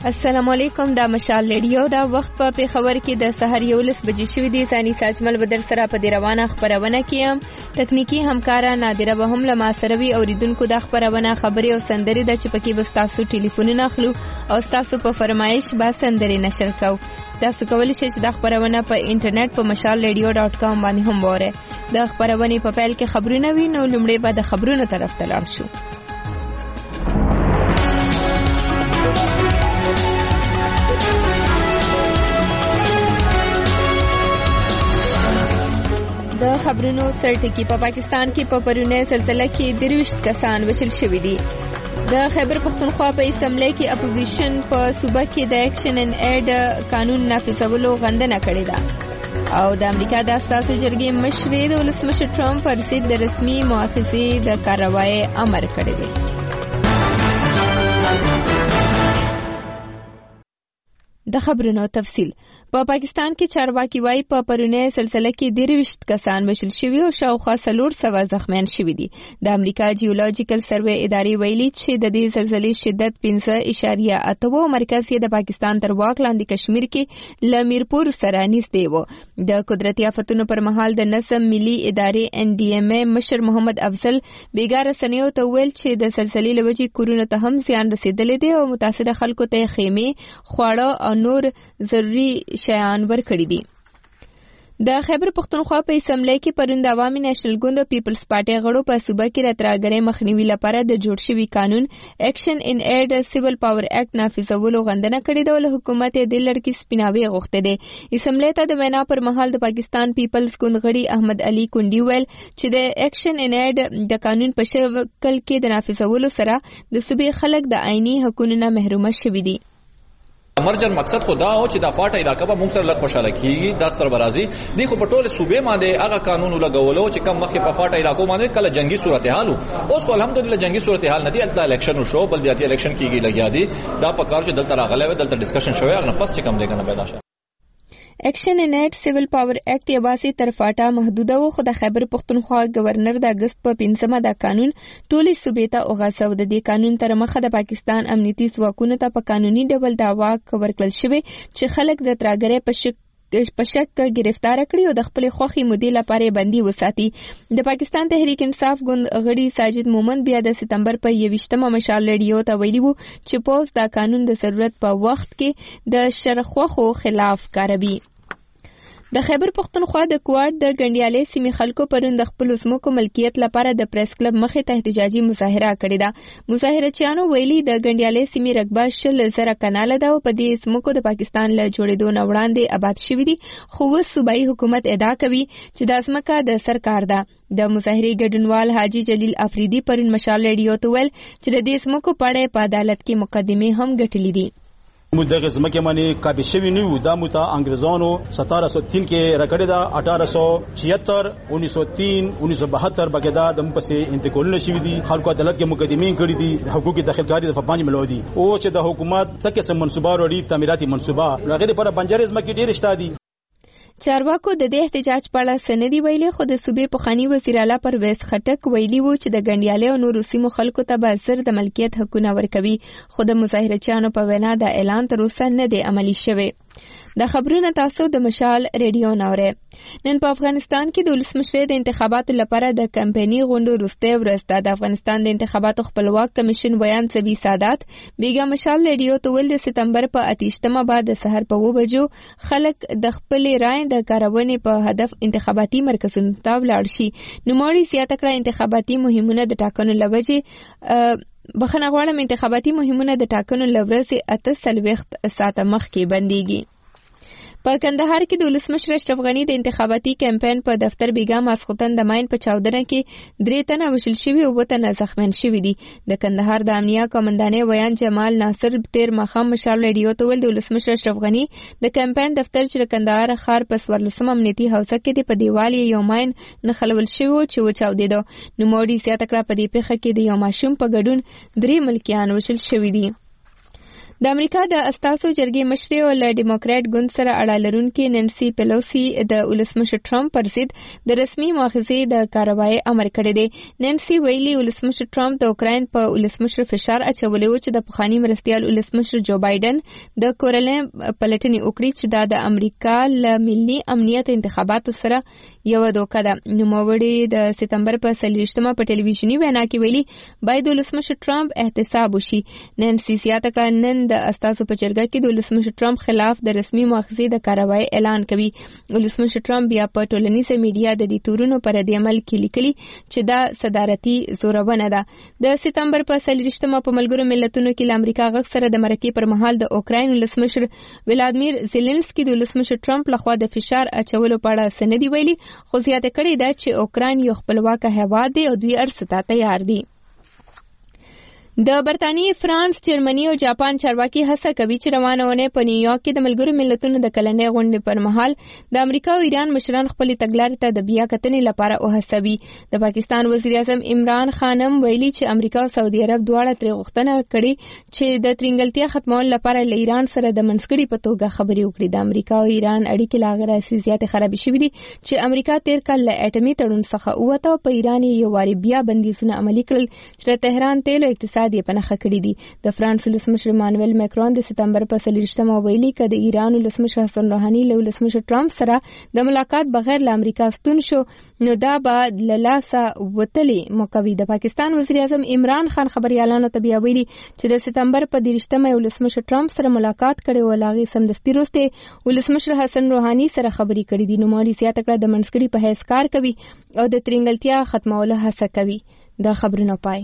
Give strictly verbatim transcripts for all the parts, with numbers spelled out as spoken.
السلام علیکم. دا مشال ریډیو دا وخت په پیښور کې د سحر یولس بجې شوې دي. ثاني ساجمل بدر سره په دې روانه خبرونه کیم. تکنیکی همکارا نادره به هم لما سروي اوریدونکو د خبرونه خبري او سندري د چپکی وستاسو ټلیفونونه اخلو او تاسو په فرمایش با سندري نشر کو. تاسو کولی شئ چې د خبرونه په انټرنیټ په مشال ریډیو ډاټ کام باندې هم وره. د خبرونه په پیل کې خبرونه وینو، لومړی به د خبرونو طرف ته لاړ شو. د خبرونو سرټکی په پاکستان کې په پرونه سلسله کې درويشت کسان وچل شوې دي. د خیبر پختونخوا په اسمبلی کې اپوزیشن په صوبه کې د اکشن ان ایډ قانون نافذولو غندنه کړې ده او د امریکا د اساسي جرګې مشر د ولسمشر ټرمپ پر ضد د رسمي مؤاخذې د کاروایی امر کړی دی. د خبرونو تفصیل په پا پاکستان کې چارواکي وايي په پرونه سلسله کې درويشت کسان وشل شوي او شاوخوا څلور سوه زخمیان شوي دي. د امریکا جیولوجیکل سروې ادارې ویلي چې د دې زلزلې شدت پنځه اعشاریه اته و. مرکز یې د پاکستان تر واک لاندې کشمیر کې ل میرپور سره نږدې و. د قدرتي آفتونو پر مهال د نظم ملي ادارې ان ډي ام ای مشر محمد افضل بیګا رسنیو ته ویل چې د سلسلې لوجې کورونو ته هم زیان رسیدلې دي او متاثره خلکو ته خیمه، خواړه او نور ضروري شیان ورکړي دي. د خیبر پختونخوا په اسمبلی کې پرون د عوامي نېشنل ګوند او پیپلز پارټي غړو په صوبه کې راتراګرې مخنیوي لپاره د جوړ شوي قانون اکشن ان ایډ سیول پاور اکټ نافذولو غندنه کړې ده او حکومت یې د لړکی سپیناوي غوښته ده. اسمبلی ته د وینا پر مهال د پاکستان پیپلز ګوند غړي احمد علي کونډي ویل چې د اکشن ان ایډ د قانون په شکل کې د نافذولو سره د صوبې خلک د عیني حقوقو نه محروم شوي دي. مرجر مقصد خدا او چې د فاټه علاقه به موږ سره لږ خوشاله کیږي د اکثر برازي دی خو په ټوله صوبې باندې هغه قانون لګولو چې کم مخې په فاټه علاقو باندې کله جنگي صورتحال اوس خو الحمدلله جنگي صورتحال نه دی. الته الیکشن شو بلدیاتي الیکشن کیږي لګیا دي دا په کار چې دلته راغلی و دلته ډسکشن شوی هغه پس چې کم دی کنه پیدا شي. اکشن ان ایډ سیول پاور اکټ یوازې تر فاټا محدوده و خو د خیبر پختونخوا گورنر د اگست په پنځمه د قانون ټولې صوبې ته اوغاسو. د دې قانون تر مخه د پاکستان امنیتي ځواکونو ته په قانوني ډول دا واک ورکړل شوی چې خلک د تراګرې په شک په شک گرفتار کړي او د خپل خوخي مودې لپاره بندي وساتي. د پاکستان تحریک انصاف ګوند غړي ساجد مومن بیا د سپتمبر په یوویشتمه مشال ریډیو ته ویلي وو چې پوز دا قانون د ضرورت په وخت کې د شرخوخو خلاف کاروي. د خیبر پختونخوا د کوارد د ګنډیالې سیمې خلکو پرون د خپل ځمکو ملکیت لپاره د پریس کلب مخې ته احتجاجي مظاهره کړې ده. مظاهرچیانو ویلي د ګنډیالې سیمې رقبه شل زره کناله ده او په دې ځمکو د پاکستان له جوړېدو نه وړاندې آباد شوي دي خو اوس صوبایي حکومت ادعا کوي چې دا ځمکه د سرکار ده. د مظاهرې ګډونوال حاجی جلیل افریدي پرون مشال ریډیو ته ویل چې د دې ځمکو په اړه په عدالت کې مقدمې هم ګټلې دي. مدغه زمکه باندې کابه شوی نیو دا متا انګريزانو ستاره سو تین کې رکړه دا اٹھارہ سو چھہتر انیس سو تین انیس سو بہتر بګدا د پسې انتقالونه شوی دي. خلکو عدالت کې مقدمې کړې دي، حقوقي دخلګاری د فبانج ملودي او چې د حکومت څخه سم منصوبه وړي تعمیراتي منصوبه لغې لپاره بنجر زمکه ډېر شته دي. چارواکو د دې احتجاج په اړه سندې ویلي خو د صوبې پخوانی وزیر اعلی پرویز خټک ویلي وو چې د ګنډیالې او نورو سیمو خلکو ته به زر د ملکیت حقونه ورکوي خو د مظاهرچیانو په وینا د اعلان تر اوسه نه دی عملي شوی. د خبرونه تاسو د مشال ریډیو نوره. نن په افغانستان کې د ولسمشر د انتخاباتو لپاره د کمپایني غونډو وروستۍ ورځ ده. د افغانستان د انتخاباتو خپلواک کمیشن ویان سبي سادات بیګا مشال ریډیو ته ول د سپتمبر په اتیشتمه بعد د سحر په و بجو خلک د خپل رائے د کارونې په هدف انتخاباتي مرکزونو ته ولاړ شي. نوموړي زیاته کړه انتخاباتي مهمونه د ټاکنو لوجې بخنه غواړم انتخاباتي مهمونه د ټاکنو لورځي اته سلويخت ساعته مخکې بنديږي. په کندهار کې د ولسمشر اشرف غنی د انتخاباتي کمپاین په دفتر بیګا ماسختن د ماین په چاودنه کې درې تنه وشل شوي او وته نه زخمیان شوي دي. د کندهار د امنیه قومندانې ویان جمال ناصر تیر مخام مشال ریډیو ته ول د ولسمشر اشرف غنی د کمپاین دفتر چې کندهار ښار په څوارلسم امنیتي حوزه کې د په دیوال یو ماین نه خلول شوی چې و چاودېدو. نو موړي زیاته کړه په دې پیښه کې د یو ماشوم په ګډون درې ملکیان وشل شوي دي. د امریکا د استازو جرګې مشرې او له ډیموکرات ګوند سره اړه لرونکې نانسي پیلوسی د ولسمشر ټرمپ پر ضد د رسمي مؤاخذې د کاروای امر کړی دی. نانسي ویلي ولسمشر ټرمپ د اوکراین په ولسمشر فشار اچولی و چې د پخواني مرستیال ولسمشر جو بایدن د کورلین پلټنې وکړي چې دا د امریکا له ملي امنیت انتخاباتو سره یو دوکه ده. نوموړي د سپتمبر په څلوېښتمه په ټلویزیوني وینا کې ویلي باید ولسمشر ټرمپ احتساب وشي. نانسي زیاته کړه نن د استازو په جرګه کې د ولسمشر ټرمپ خلاف د رسمي مؤاخذې د کاروای اعلان کوي. ولسمشر ټرمپ بیا په ټولنیزه میډیا د دې تورونو پر رد عمل کې لیکلي چې دا صدارتي زورونه ده. د سپتمبر په څلوېښتمه په ملګرو ملتونو کې له امریکا غږ سره د مرکې پر مهال د اوکراین ولسمشر ولادیمیر زيلنسکي د ولسمشر ټرمپ لخوا د فشار اچولو په اړه څه نه دي ویلي، خو زیاته کړې ده چې اوکراین یو خپلواک هیواد دی او دوی ارڅ ته تیار دي. د برتانیې، فرانس، جرمني او جاپان چارواکي هڅه کوي چې روانه ونې په نیویارک کې د ملګرو ملتونو د کلنۍ غونډې پر مهال د امریکا او ایران مشران خپلې تګلارې ته د بیا کتنې لپاره وهڅوي. د پاکستان وزیر اعظم عمران خان هم ویلي چې امریکا او سعودي عرب دواړه ترې غوښتنه کړې چې د ترنګلتیا ختمولو لپاره له ایران سره د منځګړي په توګه خبرې وکړي. د امریکا او ایران اړیکې لا غیر اساسي زیاتې خرابې شوې دي چې امریکا تیر کال له اټومي تړون څخه ووته او په ایران یې یو واري بیا بندیزونه عملي کړل چې د تهران تیل او اقتصاد یې په نښه کړي دي. د فرانس ولسمشر مانویل ماکرون د سپتمبر په څلوېښتمه ویلي چې د ایران ولسمشر حسن روحاني له ولسمشر ټرمپ سره د ملاقات بغیر له امریکا ستون شو نو دا به له لاسه وتلې موقوي. د پاکستان وزیر اعظم عمران خان خبريالانو ته بیا ویلي چې د سپتمبر په دېرشتمه ولسمشر ټرمپ سره ملاقات کړي او لاغي سمدستي وروسته ولسمشر حسن روحاني سره خبرې کړې دي. نو مالي زیاته کړه د منځګړي په حیث کار کوي او د ترنګلتیا ختمولو هڅه کوي. دا خبرونه پای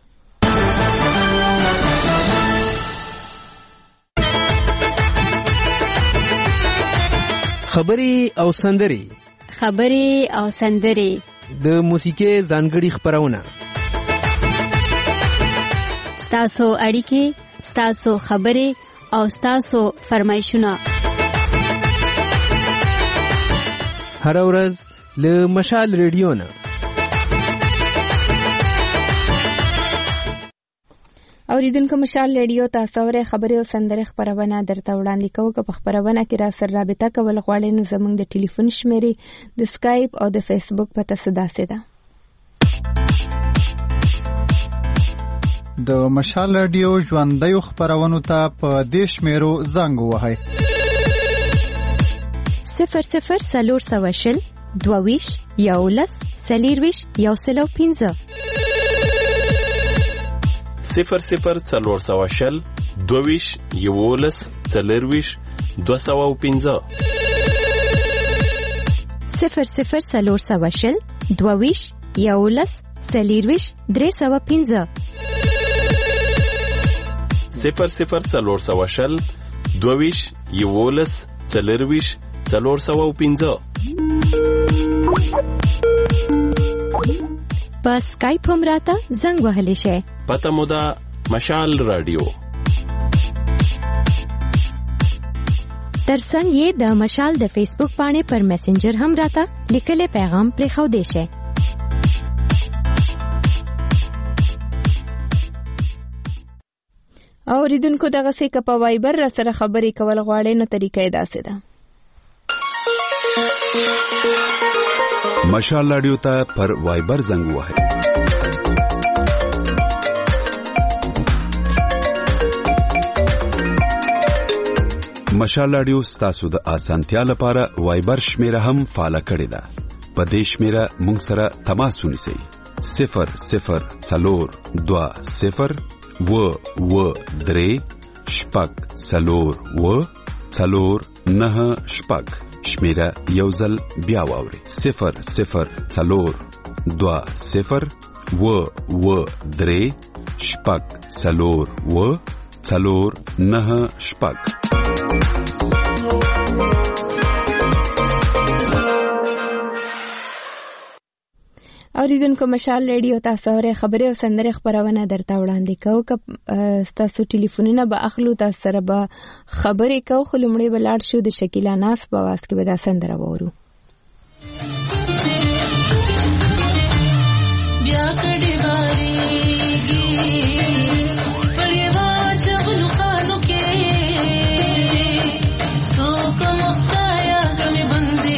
خبري او سندري خبري او سندري د موسیقي ځانګړي خبرونه ستاسو اړیکې ستاسو خبري او ستاسو فرمایشونه هر ورځ له مشال ریډیو نه اوریدونکو مشال ریډیو تاسو ورې خبري او سندري خبرونه درته وړاندې کوو. که په خبرونه کې را سره رابطه کول غواړئ نو زموږ د ټلیفون شمیرې د سکایپ او د فیسبوک پته صداسه ده. د مشال ریډیو ژوندۍ خبرونه ته په دې شمیرو زنګ وهئ صفر صفر سلور سواشل دوویش یولس سلیرویش یوسلو پینځه صفر صفر څلور سوه شل دوویش یولس څلرویش دوه سوه او پنځه صفر صفر څلور سوه شل دوویش یولس څلرویش درې سوه پنځه صفر صفر څلور سوه شل دوویش یولس څلرویش څلور سوه او پنځه. په سکایپ هم راته زنګ وهلی شئ. پته مو ده مشال رادیو. ترڅنګ یې د مشال د فیسبوک باندې پر میسنجر هم راته لیکلي پیغام پرېښودی شئ. اوریدونکو دغه څه که په وایبر را سره خبرې کول غواړئ نو طریقه یې داسې ده. مشال رادیو ته پر وایبر زنګ وهئ. مشال رادیو ستاسو د اسانتیا لپاره وایبر شمیره هم فعال کړی ده. په دې شمیره مونږ سره تماس ونیسئ. صفر صفر څلور دوه صفر و و درې شپږ څلور و څلور نه شپږ. شمیره یو ځل بیا واورئ. صفر صفر څلور دوه صفر و و درې شپږ څلور و څلور نه شپږ. اوریدونکو مشال ریډیو تاسو اورئ خبري او سندري خبرونه درته وړاندې کوو. که تاسو ټلیفونونه به اخلو تاسو سره به خبرې کوو خو لومړی به لاړ شو د شکیلا ناز په आवाज کې به دا سندره وورو. بیا کډي باریږي پړې واچ غلو خانو کې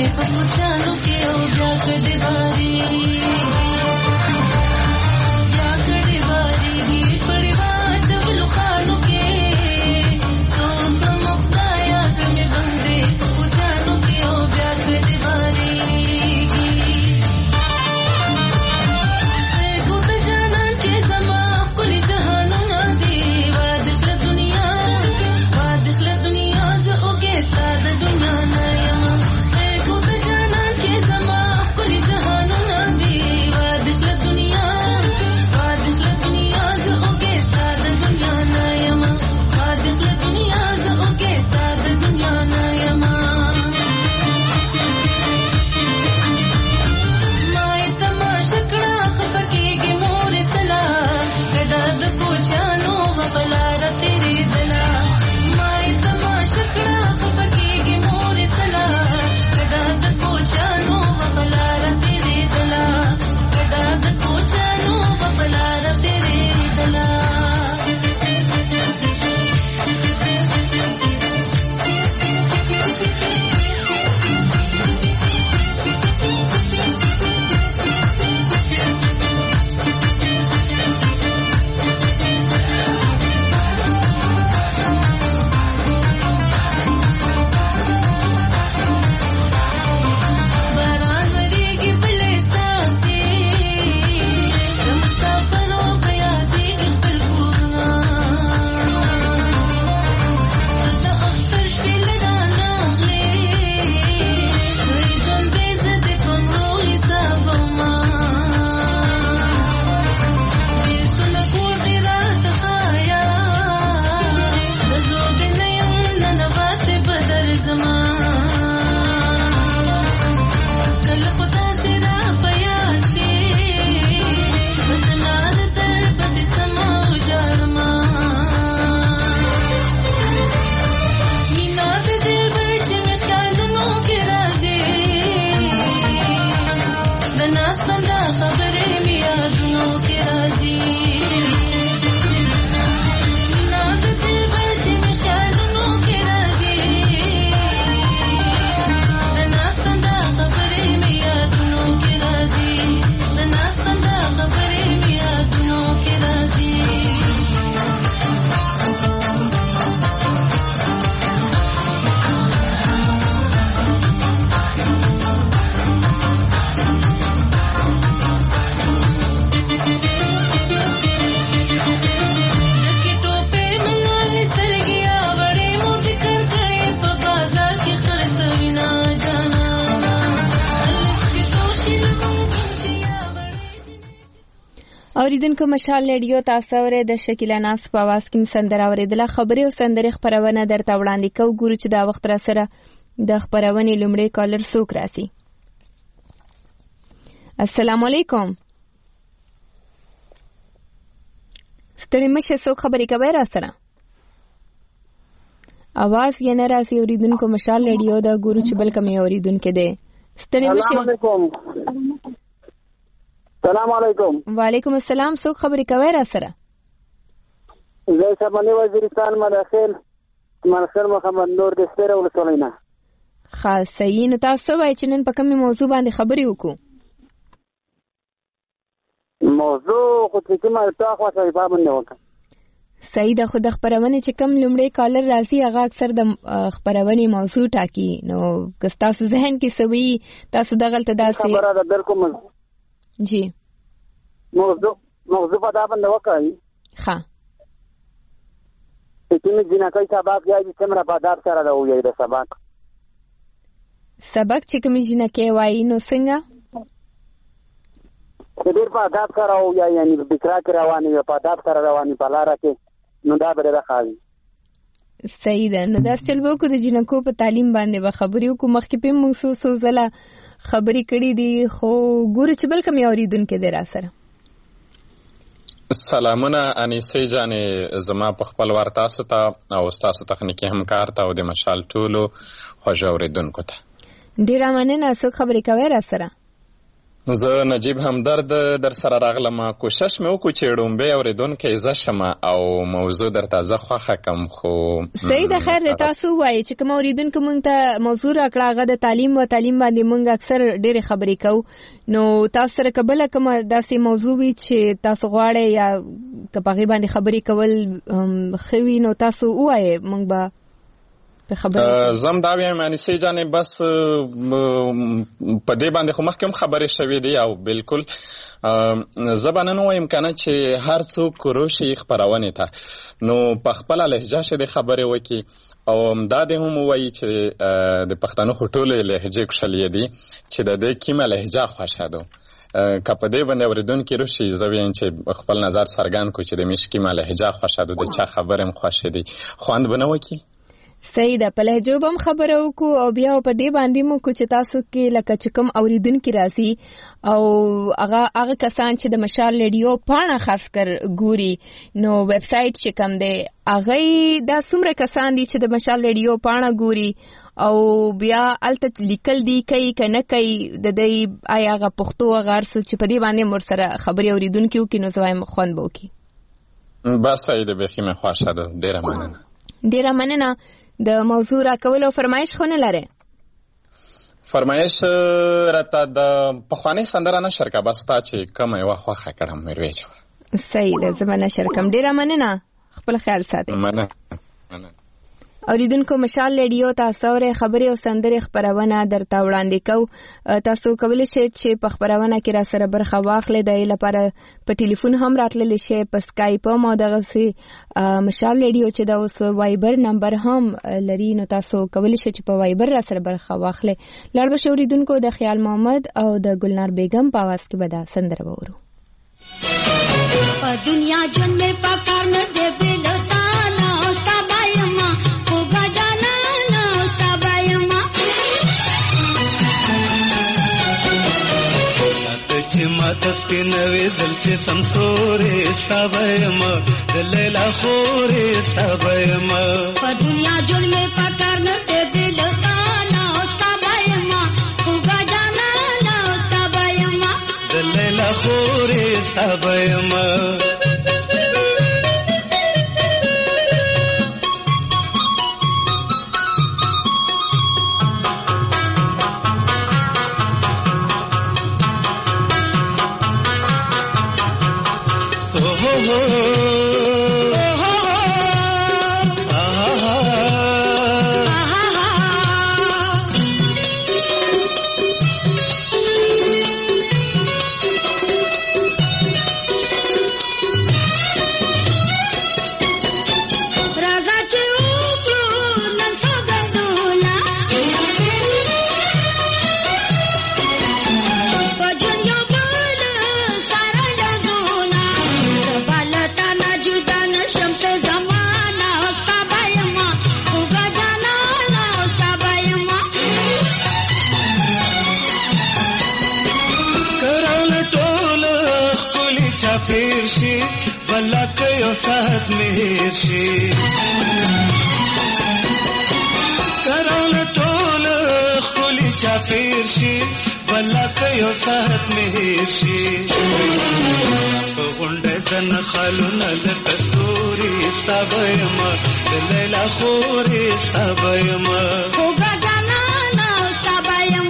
اوریدونکو مشال رادیو تاسو ورې د شکیلا ناس په आवाज کې سندره اوریدله. خبري او سندري خبرونه درته وړاندې کوو. ګورو چې دا وخت را سره د خبرونې لومړی کالر څوک راسي. السلام علیکم. ستړي مشه څوک خبرې کوي را سره؟ आवाज یې نه راسي. اوریدونکو مشال رادیو دا ګورو چې بل کومه اوریدونکو دی. ستړي مشه. السلام علیکم. السلام علیکم. وعلیکم السلام. څوک خبرې کوي را سره؟ زه سمنی وزیرستان مداخل مرسل محمد نور د ستره ولسولینا. خاص صحیح. نو تاسو وایئ چې نن په کومه موضوع باندې خبرې وکړو؟ موضوع خو چې کومه تاسو خو په باندې وکړه. صحیح ده. خو د خبرونه چې کم لومړی کالر راځي هغه اکثر د خبرونې موضوع ټاکي. نو که تاسو ذهن کې سوي تاسو دغلته داسې خبره ده بالکل جی موضوع موضوع په دا باندې وکړي. ها چې موږ جنکای سبق یادي څومره په ادب سره دا وایي د سبق سبق چې کوم جنکای وایي نو څنګه ډېر په ادب سره وایي یعنی په فکر کې رواني په ادب سره رواني په لار کې نو دا به راخایي. صحیح ده. نو دا سلبو کو د جنکو په تعلیم باندې به خبرې وکړو. مخکې په موږ څو ځله خبرې کړې دي خو ګورو چې بل کوم اوریدونکو دی را سره. سلامونه انیسې جانې زما په خپل ور تاسو ته او تاسو تخنیکی همکار ته او د مشال ټولو خوږ اوریدونکو ته ډیره مننه. څوک خبرې کوي را سره؟ زه نجیب همدرد در سره راغلم. کوشش مې وکړو چې ډومبې اورېدونکی زه شم او موضوع درته زه خوښه کم. خو صحیح ده، خیر د تاسو وایي چې کوم اورېدونکو موږ ته موضوع راکړه هغه د تعلیم او تعلیم باندې موږ اکثر ډېرې خبرې کوو، نو تاسو سره که بله کومه داسې موضوع وي چې تاسو غواړئ یا که په هغې باندې خبرې کول ښه وي نو تاسو ووایئ، موږ به زم دا وایم انیسې جانې بس په دې باندې خو مخکې هم خبرې شوې دي او بالکل زه به نن ووایم که نه چې هر څوک روشي خپرونې ته نو په خپله لهجه چې د خبرې وکړي او دا دې هم ووایي چې د پښتنو خو ټولې لهجې کښلې دي چې د دې کومه لهجه خوښه ده. که په دې باندې اورېدونکي روشي زه وایم چې خپل نظر څرګند کړو چې د میش کومه لهجه خوښه ده، د چا خبرې هم خوښې دي، خوند به نه وکړي. صحیح ده، په لهجو به هم خبره وکړو او بیا په دې باندې مو کو چې تاسو کې لکه چې کوم اورېدونکي راځي او هغه هغه کسان چې د مشال ریډیو پاڼه خاص کر ګوري نو ویب سایټ چې کوم دی هغه دا څومره کسان دي چې د مشال ریډیو پاڼه ګوري او بیا الته لیکل دي کوي که نه کوي د دې آیا هغه پښتو هغه هر څه چې په دې باندې مور سره خبرې اورېدونکي وکړي نو زه وایم خوند به وکړي. بس صحیح ده، بیخي مې خوښه ده، ډېره مننه. ډېره مننه. د موضوع راکول او فرمایش خو نه لرې؟ فرمایش راته د پخوانۍ سندره نشر که بس تا چې کومه یوه خوښه کړم مې ویچوه. صحیح ده، زه به نشر کړم. ډېره مننه، خپل خیال ساتئ. مننه مننه. اوریدونکو مشال ریډیو تاسو اورئ خبرې او سندرې خپرونه درته وړاندې کوو. تاسو کولی شئ چې په خپرونه کې را سره برخه واخلئ، د دې لپاره په ټلیفون هم راتللی شئ، په سکایپ هم او دغسې مشال ریډیو چې دا اوس وایبر نمبر هم لري نو تاسو کولی شئ چې په وایبر را سره برخه واخلئ. لاړ به شئ اوریدونکو د خیال محمد او د ګلنار بیګم په اواز کې به دا سندره وورو. په دنیا ژوند مې په کار نه دی بېلتا نه ستا بایم خوږه جانا نه ستا بایم چې ماته سپینوې زلفې سمسورې ستا بایم د لیلا خورې ستا بایم په دنیا ژوند مې په کار نه دی بېلتا نه ستا بایم خوږه جانا نه ستا بایم د لیلا خورې ستا بایم. پیر شي بلک یو سات مهر شي کران ټول خولي چا پیر شي بلک یو سات مهر شي غونډه زن خالونه د کستوري ستابیم د لیلا خوري ستابیم خوږه جانا نه ستابیم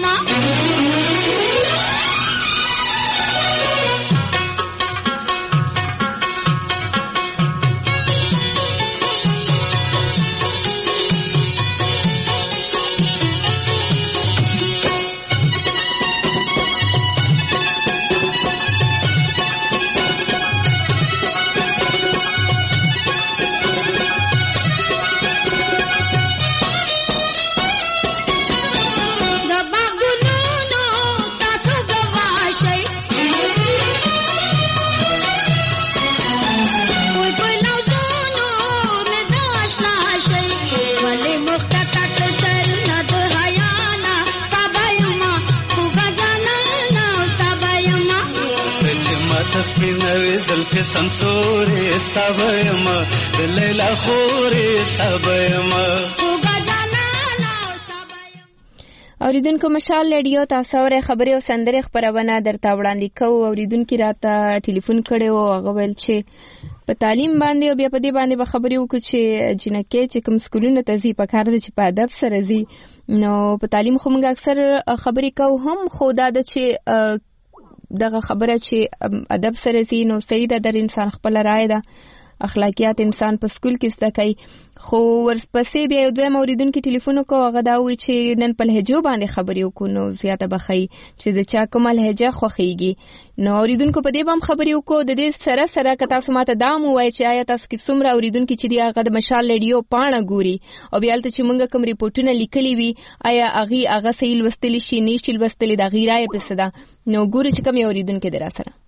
سمسورې ستابیم د لیلا خورې ستابیم. اوریدونکو مشال رادیو تاسو اورئ خبري او سندري خبرونه درته وړاندې کوو. اوریدونکو راته ټلیفون کړي او هغه ویل چې په تعلیم باندې او بیا په دې باندې به خبرې وکړو چې جنکې چې کوم سکولونه ته ځي په کار ده چې په ادب سره ځي. نو په تعلیم خو موږ اکثر خبرې کوو هم، خو دا ده چې دغه خبره چې ادب سره ځي نو صحیح ده، در انسان خپل رائے ده، اخلاقیات انسان په سکول کې زده کوي. خو ورپسې بیا یو دویم اوریدونکي ټلیفون وکړو، هغه دا وایي چې نن په لهجو باندې خبرې وکړو نو زیاته به ښایي چې د چا کومه لهجه خوښیږي. نو اوریدونکو په دې به هم خبرې وکړو. د دې سره سره که تاسو ماته دا هم ووایئ چې آیا تاسو کې څومره اوریدونکي چې دي هغه د مشال رادیو پاڼه ګوري او بیا هلته چې موږ کوم ریپورټونه لیکلي وي آیا هغې هغه صحیح لوستلی شي نه شي لوستلی، د هغې رایه پسې ده. نو ګورو چې کوم یې اوریدونکی دی را سره.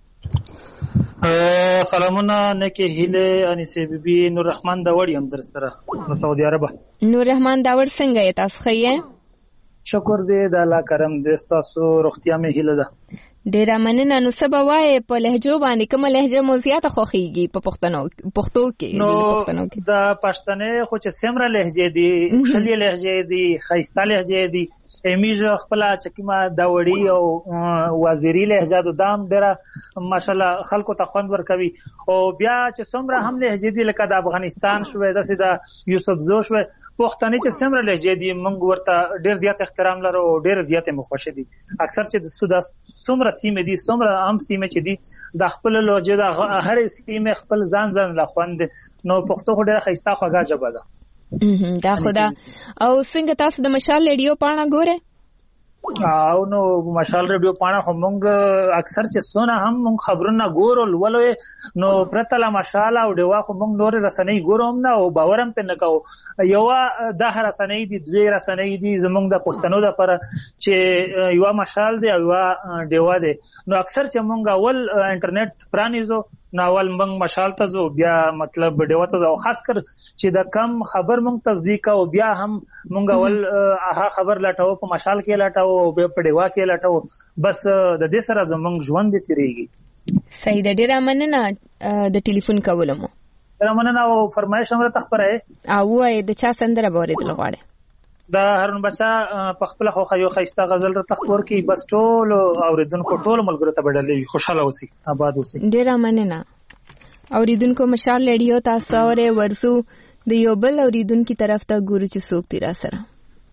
سلامونه نکه هیله انیسه بیبي نور رحمان داوړ یم در سره د سعودي عرب. نور رحمان داوړ څنګه یې تاسو ښه یې؟ شکر دې د الله کرم دې، ستاسو روغتیا مې هیله ده. ډېره مننه. نو څه به وایې په لهجو باندې کومه لهجه مو زیاته خوښیږي په پښتنو پښتو کې؟ نو د پښتنې خو چې څومره لهجې دي، ښکلې لهجې دي، ښایسته لهجې دي، امیجه خپل چکیما داوړي او وزیری لهجه د دام ډېره ماشاءالله خلکو ته خوند ورکوي. او بیا چې څومره هم لهجې دي لکه د افغانستان شوې، داسې د یوسف زو شوې، پښتنې چې څومره لهجې دي موږ ورته ډېر زیات احترام لرو او ډېر زیات مو خوښ دي. اکثر چې د څومره سیمې دي څومره هم سیمې چې دي د خپل لهجې د هر سیمې خپل ځان ځان له خوند، نو پښتو خو ډېره ښایسته خوږه ژبه ده. دا خدا. او څنګه تاسو د مشال رادیو پاڼه ګورئ؟ او نو مشال رادیو پاڼه خو موږ اکثر چې سونه هم موږ خبرونه ګورو لولو، نو پرته له مشال او ډیوا خو موږ نور رسنۍ ګورو هم نه او باور هم پې نه کوو. یوه دغه رسنۍ دي، دوی رسنۍ دي زموږ د پښتنو دپاره چې یوه مشال دی او یوه ډیوا دی. نو اکثر چې موږ اول انټرنیټ پرانیزو نو اول موږ مشال ته ځو، بیا مطلب ډیوا ته ځو، او خاص کر چې د کم خبر موږ تصدیق او بیا هم موږ اول هغه خبر لټوو په مشال کې لټوو او بیا په ډیوا کې لټوو. بس د دې سره زموږ ژوند دې تیریږي. صحیح ده. ډېره مننه د ټلیفون کولو مو. ډېره مننه. او فرمایش هم راته خپره او ووایئ د چا سندره به اورېدل غواړئ؟ د هارون بچا په خپل خو یو ښایسته غزل راته خپور کړي. بس ټول اوریدونکو ټول ملګرو ته بدلې وي، خوشاله اوسئ، آباد اوسئ. ډېره مننه. اوریدونکو مشال رادیو تاسو اورئ. ورځو د یو بل اوریدونکي طرف ته ګورو چې څوک دی را سره.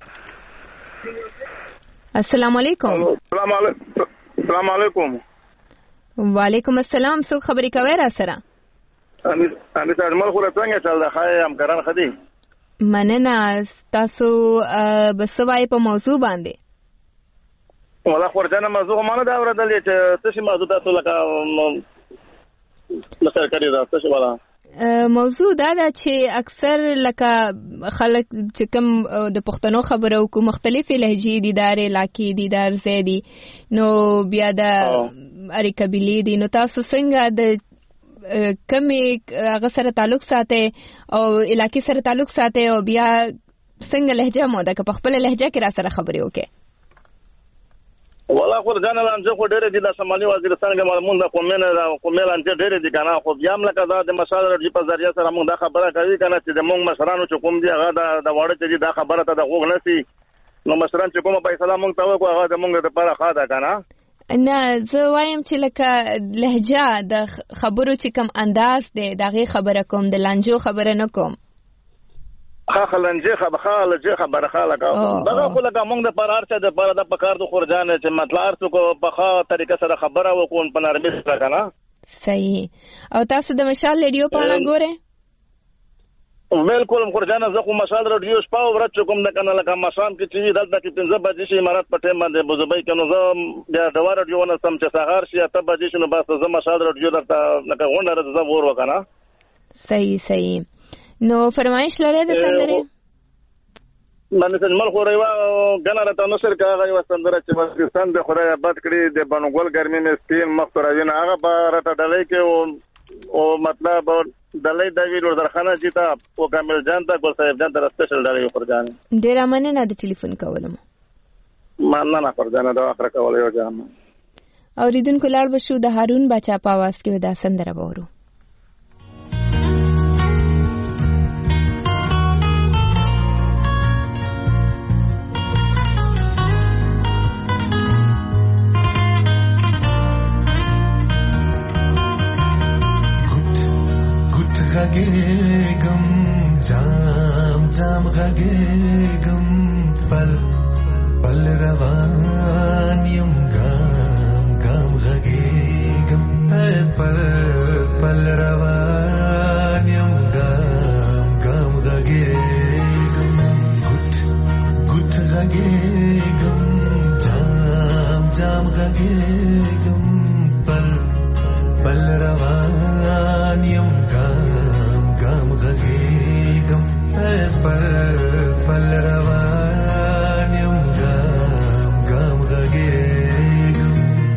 السلام علیکم. السلام علیکم. السلام علیکم. وعلیکم السلام. څوک خبرې کوي را سره؟ انیس اجمل خو څنګه چل ده؟ خای همکاران خدي. مننه. تاسو بس وای په موضوع باندې؟ ولا خورجانه موضوع مانه دا ورته چې څه شي موضوع تاسو لکه مثلا کړی دا څه شي والا موضوع دا ده چې اکثر لکه خلک چې کوم د پښتنو خبرو کو مختلفې لهجې دي، دار علاقې دي، دار ځای دي، نو بیا د اړې قبیلې دي. نو تاسو څنګه د کمې هغه سره تعلق ساتئ او علاقې سره تعلق ساتئ او بیا څنګه لهجه مو ده که په خپله لهجه کې را سره خبرې وکړئ؟ والله خو ځان لانجه خو ډېرې دي د شمالي وزیرستان کې مضمون د قومي قومي لانجه ډېرې دي که نه، خو بیا هم لکه دا د مشال رادیو په ذریعه سره موږ دا خبره کوي که نه چې زموږ مشرانو چې کوم دي هغه د واړه چې دي دا خبره ته د غوږ نه سي. نو مشران چې کومه فیصله موږ ته وکړو هغه زموږ دپاره ښه ده که نه. نه زه وایم چې لکه لهجه د خبرو چې کوم انداز دی د هغې خبره کوم، د لانجو خبره نه کوم. ښه لنجې خبره لجې خبره ښه لکه دغه خو لکه موږ دپاره هر چا دپاره دا پکار د خورجانې چې مطلب هر څوک په ښه طریقه سره خبره وکړو په نرمۍ سره که نه. صحیح. او تاسو د مشال رادیو پاڼه ګورئ؟ بالکل خورجانه زه خو مشال رادیو شپه او ورځ چې کوم ده که نه لکه ماښام کې چې وي دلته کې پنځه بجې شي امارات په ټایم باندې ابوظبۍ کې، نو زه بیا ډوا رادیو ونستم چې سهار شي اته بجې شي نو بس زه مشال رادیو درته لکه غونډه راځه زه ور وکړه. صحیح صحیح. نو فرمایش لرئ د سندرې؟ باندې سجمل خو یوه ګڼه راته نشر که هغه یوه سندره چې وزیرستان د خدای آباد کړي د بانوګل ګرمي مې سپین مخ ته راوینه هغه به راته ډلۍ کې او مطلب ډلۍ دا وي لوړدرخانه جي ته او کامل جان ته ګل صاحب جان ته سپیشل ډلۍ خورجانې. ډېره مننه د ټلیفون کولو مو. مننه خورجانه د اخره کولو یو جام. اورېدونکو لاړ به شو د هارون باچا په اواز کې به دا سندره به اورو. غږېږم جام جام غږېږم پل پل روان یم ګام ګام غږېږم پل پل روان یم ګام ګام غږېږم ګوټ ګوټ غږېږم جام جام غږېږم پل پل روان یم ګام ګام غږېږم پل پل روان یم ګام ګام غږېږم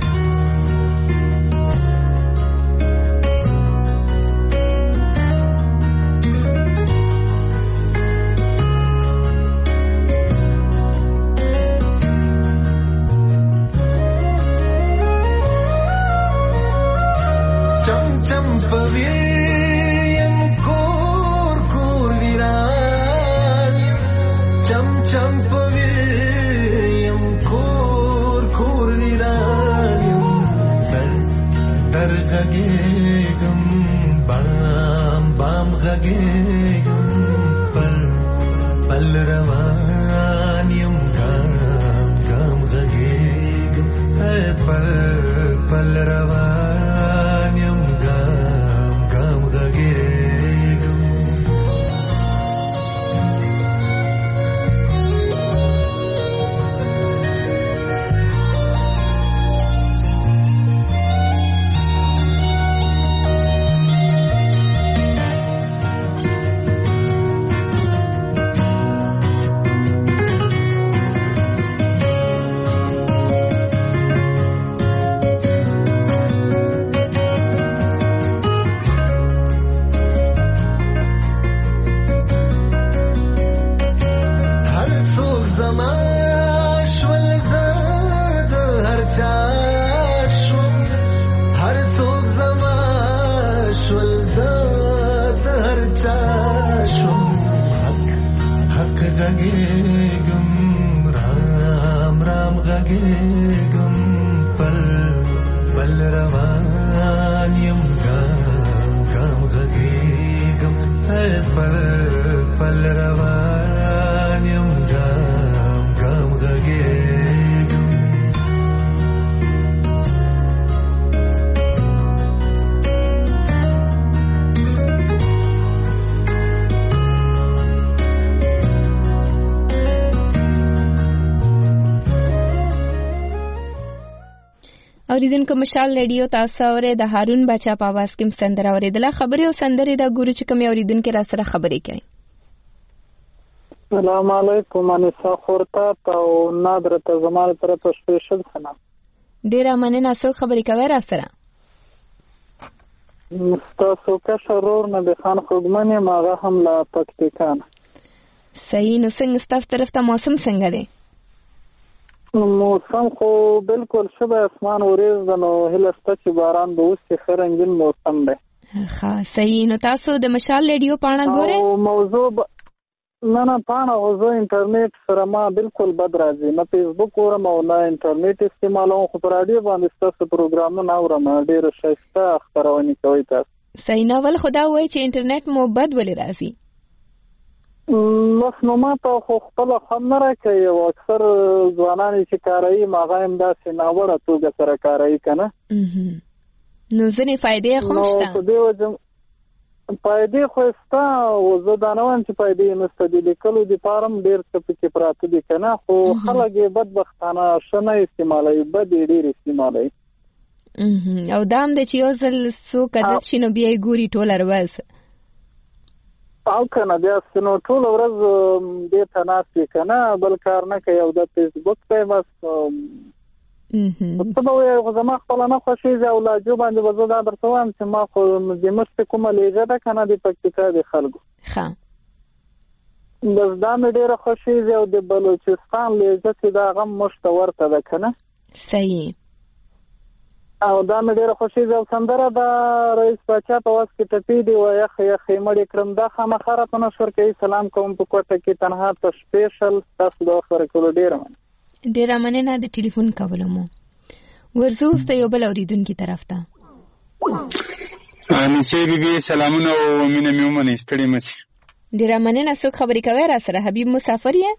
چم چم پویم کور کور ویران چم چم پویم کور کور ویران در در غږېږم بام بام غږېږم پل پل روان یم ګام ګام غږېږم پل پل روان یم ګام ګام غږېږم غږېږم رام رام غږېږم پل پل روان یم ګام ګام غږېږم پل پل روان یم ګام ګام غږېږم اوریدونکو مشال رادیو تاسو اورئ د هارون بچا په आवाज کې سندره اوریدله خبري او سندري د ګورو چې کوم اوریدونکو را سره خبرې کوي. السلام علیکم انیسا خورتا او نادر ته زمال پر په سپیشل سلام. ډیره مننه څو خبرې کوي را سره. تاسو کا شرور نه به خان خوګمنه ماغه هم لا پکتیکان. صحیح نو څنګه ستاسو طرف ته موسم څنګه دی؟ موسم خو بالکل شبه اسمان اوریز د نو هلسته چې باران به وسې خرنګین موسم دی. ښه صحیح نو تاسو د مشال رادیو پاڼه ګورئ؟ او موضوع ب... نه نه پاڼه خو زه انټرنیټ سره ما بالکل بد راځي نه فیسبوک ګورم او نه انټرنیټ استعمالوم خو په راډیو باندې ستاسو پروګرامونه اورم ډېره ښایسته خپرونې کوئ تاسو. صحیح نه ول خدا وایي چې انټرنیټ مو بد ولې راځي؟ بس نو ما ته خو خپل خوند نه راکوي او اکثر ځوانان چې کاروي ماغه هم داسې ناوړه توګه سره کاروي که نه نو ځینې فایدې خو هم شته فایدې خو شته او زه دا نه وایم چې فایدې یې نشته د لیکلو دپاره هم ډېر څه پکې پراته دي که نه خو خلک یې بدبختانه ښه نه استعمالوي بد یې ډېر استعمالوي او دا هم دی چې یو ځل څوک عادت شي نو بیا یې ګوري ټوله ورځ او کنه بیا نو ټول ورځ دې ته ناست وي که نه بل کار نه کوي او د فیسبوک ته یې بس څه به وایي خو زما خپله نه خوښېږي او لاجو باندې به زه دا درته وایم چې ما خو زموږ چې کومه لهجه ده که نه د پکتیکا د خلکو بس دا مې ډېره خوښېږي او د بلوچستان لهجه چې دا هغه موږ ته ورته ده که نه صحیح او دا مې ډېره خوښېږي او سندره د رئیس باچا په وس کې ټپي دي و یخې یخې مړې کړم دا خامخا راته نشور کوي سلام کوم په کوټه کې تنها په سپیشل تاسو د وخت ورکولو ډېره مننه ډېره مننه د ټلیفون کولو مو ورځو اوس د یو بل اورېدونکي طرف ته انسې بیبي سلامونه او مینه مې ومنئ، ستړي مه شئ. ډېره مننه. څوک خبرې کوئ را سره؟ حبیب مسافر یې؟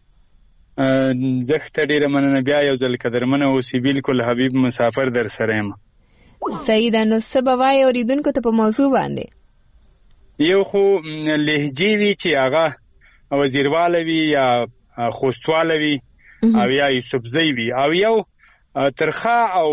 زه ښه ډېره مننه. بیا یو ځل قدرمنه اوسئ. بالکل حبیب مسافر در سره یم. صحیح ده. نو څه به وایې اورېدونکو ته په موضوع باندې؟ یو خو لهجې وي چې هغه وزیرواله وي یا خوستواله وي او یا یوسفزۍ وي، او یو ترخه او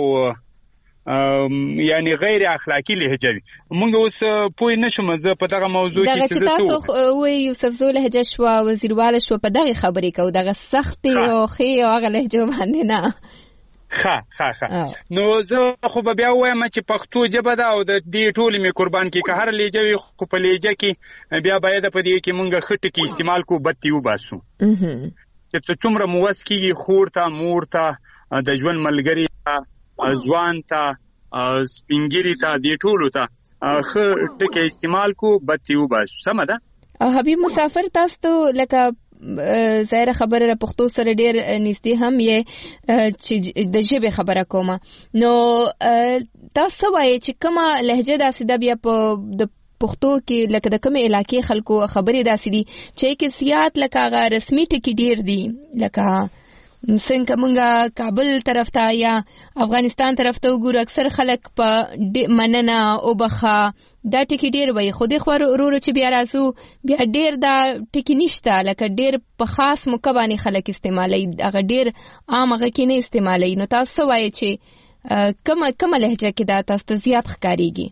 یعنی غیر اخلاقی لهجه وي. موږ اوس پوه نه شوم زه په دغه موضوع کې دغه چې تاسو وایي یوسفزو لهجه شوه، وزیرواله شوه، په دغې خبرې کوو، دغه سختې او ښې او هغه لهجو باندې نه. ښه ښه ښه نو زه خو به بیا ووایم چې پښتو ژبه ده او د دې ټولې مې قربان کړي. که هر لهجه وي خو په لهجه کې بیا باید په دې کې موږ ښه ټکي استعمال کړو، بد ترې وباسو. چې څومره مو وس کېږي خور ته، مور ته، د ژوند ملګري ته، ځوان ته، سپینګیري ته، دې ټولو ته ښه ټکي استعمال کړو، بد ترې وباسو. سمه ده. حبیب مسافر، تاسو ته لکه ظاهره خبره را پښتو سره ډېر نږدې هم یې چې د ژبې خبره کومه، نو تاسو وایئ چې کومه لهجه داسې ده بیا په د پښتو کې لکه د کومې علاقې خلکو خبرې داسې دي چې کې زیات لکه هغه رسمي ټکي ډېر دي، لکه څنګه مونږه کابل طرف ته یا افغانستان طرف ته وګورو اکثر خلک په مننه او بخا دا ټکي ډېر وایي، خو دې خوا ورو چې بیا راځو بیا ډېر دا ټکي نشته، لکه ډېر په خاص موقع باندې خلک استعمالوي، هغه ډېر عام هغه کې نه استعمالوي. نو تاسو څه وایئ چې کومه کومه لهجه کې دا تاسو ته زیات ښکارېږي؟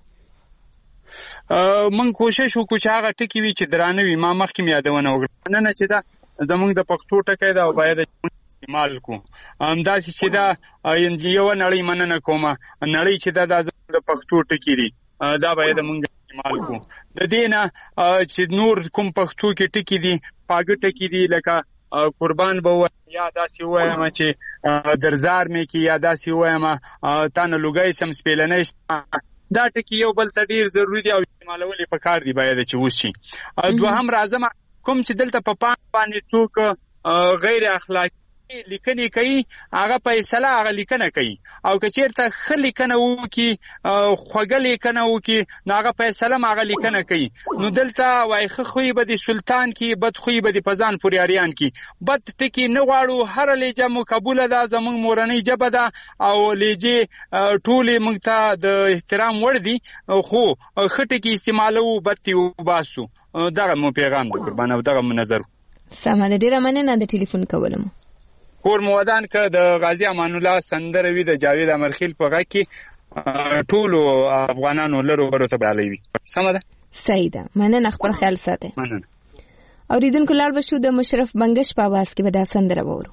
من کوشش وکړو چې هغه ټکي وي چې درانه وي. ما مخکې مې یادونه وکړه مننه چې دا زموږ د پښتو ټکی ده او باید استعمال کو. همداسې چې دا یو نړۍ مننه کومه، نړۍ چې دا د پښتو ټکي دي دا باید موږ استعمال کو. د دې نه چې نور کوم پښتو کې ټکي دي پاګه ټکي دي لکه قربان به یا داسې وایم چې درزار مې کې یا داسې وایم تا نه لوګی سم سپېلنی شته، دا ټکي یو بل ته ډېر ضروري دي او استعمالول یې پکار دي باید چې وشي. دوهم راځم کوم چې دلته په پام باندې څوک غیر اخلاقي لیکنې کوي هغه فیصله هغه لیکنه کوي، او که چېرته ښه لیکنه وکړي خوږه لیکنه وکړي نو هغه فیصله هم هغه لیکنه کوي. نو دلته وایي ښه خوی به د سلطان کې، بد خوی به د پځان پورې اریان کې. بد ټکي نه غواړو، هره لهجه مو قبوله ده، زموږ مورنۍ ژبه ده او لهجې ټولې موږ ته د احترام وړ دي، خو ښه ټکي استعمالوو، بد ترې وباسو. دغه مو پیغام دی قربان او دغه مو نظر. سمه ده، ډېره مننه د ټلیفون کولو مو. کور مودان که د غازی امان الله سندره وي د جاوید امرخیل په غږ کې ټولو افغانانو لرو برو ته بیالوي. سمه ده. صحیح ده. مننه، خپل خیال ساتئ. مننه. اوریدونکو لاړ به شو د مشرف بنګش په आवाज کې به دا سندره وورو.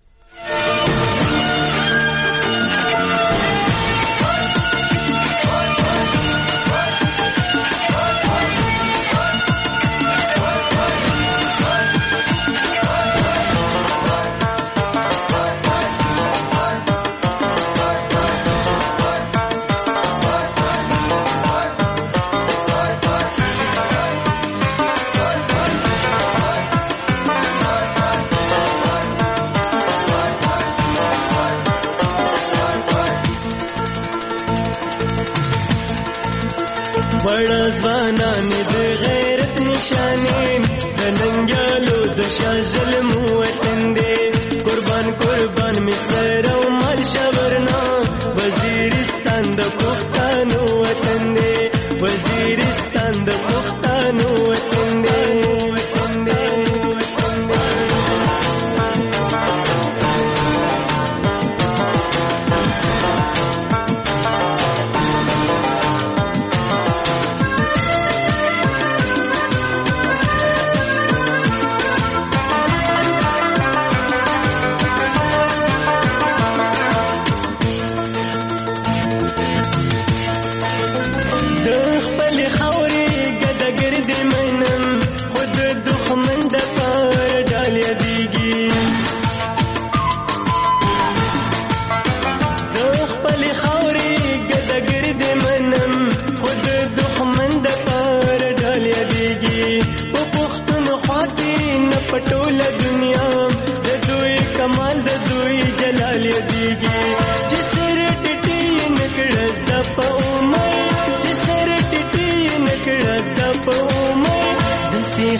بڑا ځوانان د غیرت نشانې د ننګیالو د شاه ظلم وطن دی، قربان قربان مصر او مال شورنا وزیرستان د پښتانو وطن دی، وزیرستان د پښتانو وطن دی، وطن دی، وطن دی.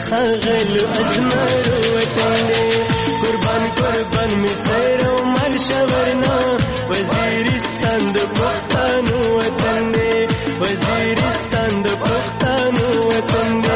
خغل ازمر وطن دے قربان قربان می سر او مال شورنا وزیرستان د پښتنو وطن دے وزیرستان د پښتنو وطن دے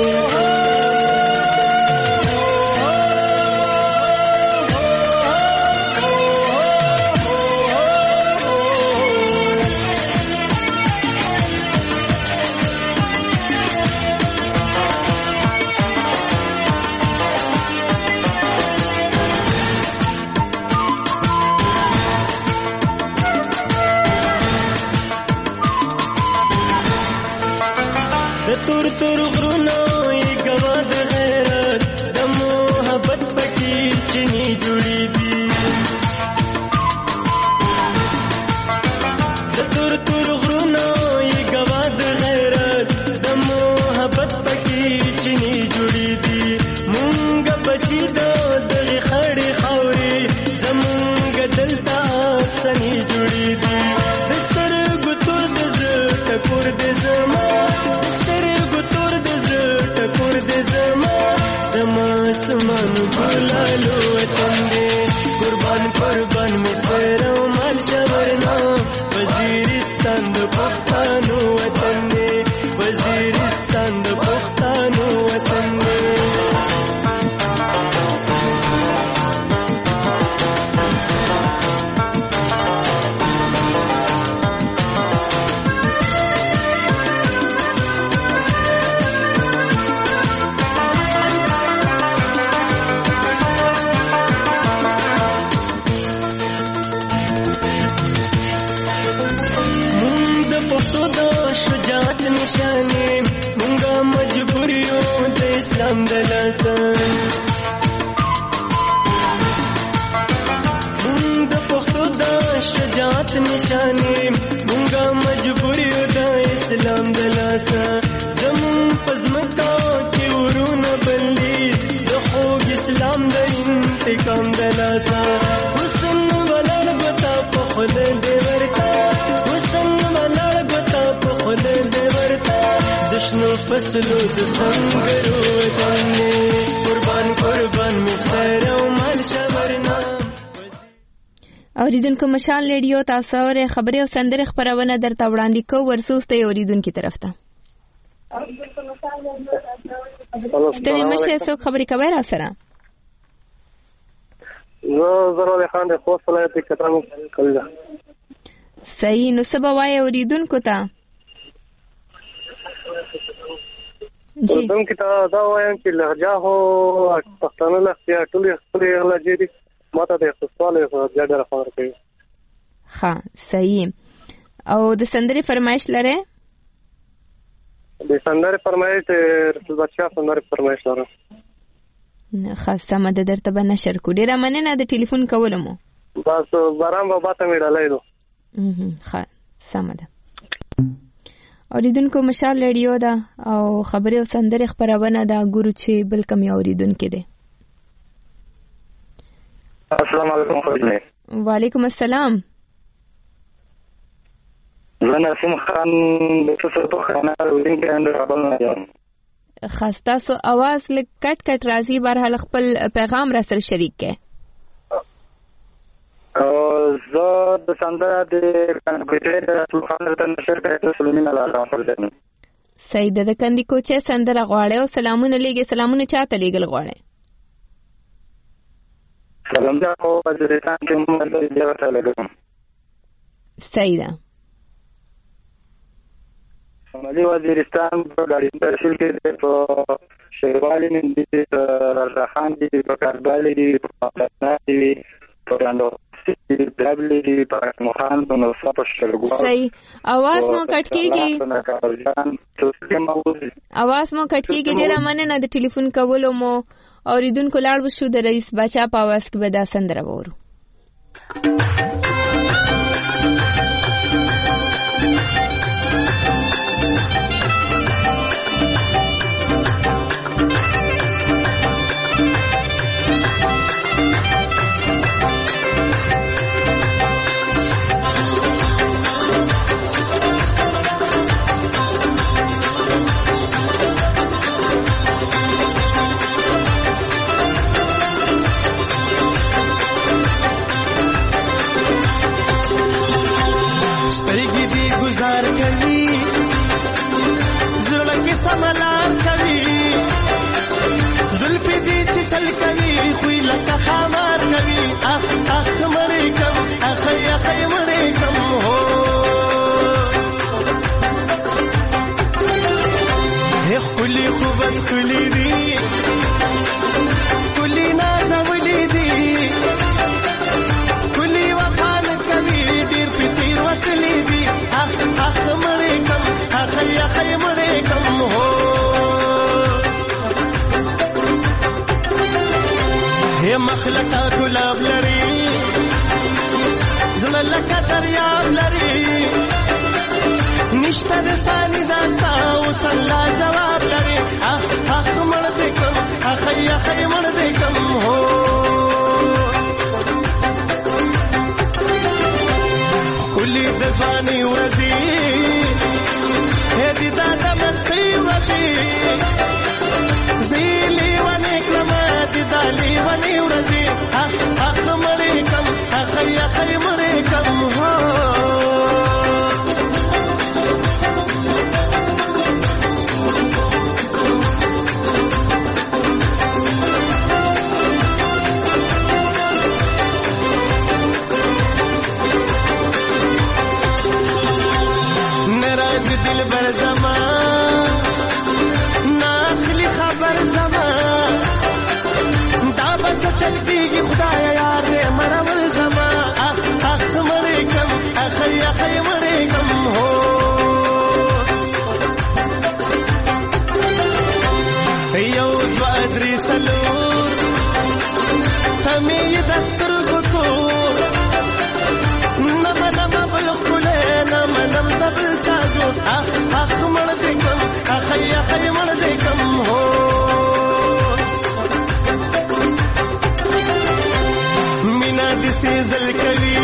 تور تور غرونو ای گواد غیرت د محبت پکی چنی جوړی دی د تور تور غرونو ای گواد غیرت د محبت پکی چنی جوړی دی مونږ بچی د دغه خړې خوري زمونږ دلتا سنی جوړی دی دستر ګتور د ټکور د زما سمان بلالو وطن دے قربان قربان می سر او مال شورنا وزیرستان د پښتنو وطن دے وزیرستان د پښتنو وطن دے نشانه مونږه مجبور یو د اسلام د لاسن مونږ د پښتو د شجاعت نشانه مونږه مجبور یو د اسلام د لاسن زمون پزمکا کې ورونه بلې د خوږ اسلام د انتقام د لاسن حسن ولر بتا په خله دې ورتا حسن ولر بتا په خله دې دشنو فصلو د سنگرو وطن قربان قربان می سر او مال شورنا اوریدونکو مشال ریډیو تاسو اورئ خبري او سندره خبرونه درته وړاندې کوو ورسوسته اوریدونکو طرف ته ستړي مشه څوک خبري کوي را سره زه زرو خان د خوست ولایت کې کتاب کړل صحیح نو سبا وای اوریدونکو ته جی دم کې تا دا وایم چې لهجه هو پښتانه لهجه ټول خپل لهجه دي ماته د خپل لهجه ډېر خبر کوي ها صحیح او د سندري فرمایش لره د سندري فرمایش رسول بچا سندري فرمایش لره خاصه مدد درته به نشر کو ډیره مننه د ټلیفون کولمو بس باران بابا ته مې ډالای دو ها سمده اوریدونکو مشال ریډیو دا او خبري او سندره خبرونه دا ګورو چې بل کم اوریدونکو دي السلام علیکم وعلیکم السلام زه نسیم خان د څه په خانه ولینګ اند رابل نه یم خاصه سو आवाज لک کټ کټ راځي بهر خپل پیغام را سره شریک کړه او زه د سندره د کمپیوټر د رسول خان ته نشر کړم سلامونه علیکم سید د کندي کوچه سندره غواړي او سلامونه لګي سلامونه چاته لګل غواړي سلام دا او وزیرستان کې موږ د دې ورته لګم سیدا شمالي وزیرستان په ګاډي ترشل کې په شیروالي من دي رخان دي په کاربالي دي په پاتنا دي په لاندو دبلې دي په مخان په نو صاحب شلګو صحیح आवाज مو کټ کیږي आवाज مو کټ کیږي ډیره مننه د ټلیفون کولو مو اوریدونکو لاړ وشو د رئیس بچا په आवाज کې به دا سندره وورو سملار کوي زلفې دې چې چل کوي خوی لکه خامار کوي اخ اخ مړې کم اخی اخی مړې کم هو هې ښکلي خو بس ښکلي دي ښکلي نازولي دي ښکلي وفا نه کوي ډېر پې تېروتلي دي اخ اخ مړې کم اخی اخی مړې کم هو هې مخلقه ګلاب لري زړه لکه دریاب لري نشته د ثاني دا ستا اوس الله جواب لري اخ اخ مړ دې کم اخی اخی مړ دې کم هو ښکلي د ځوانۍ ورځې هې دې دا د مستۍ ورځې زه یې لیونې کړمه دې دا لیونۍ ورځې اخ اخ مړې کم اخی اخی مړې کم هو دلبر زما ناخلی خبر زما دا بس چل کیږي خدایا یار دې مرمل زما اخ اخ مړې کم اخی اخی مړې کم هو یو دوه درې څلور تمې یې دستر ګوتور نم نم بل خلې نم نم زبل چاجو اخ اخ مړ دې کم اخی اخی مړ دې کم هو مینا دې سیزل کوي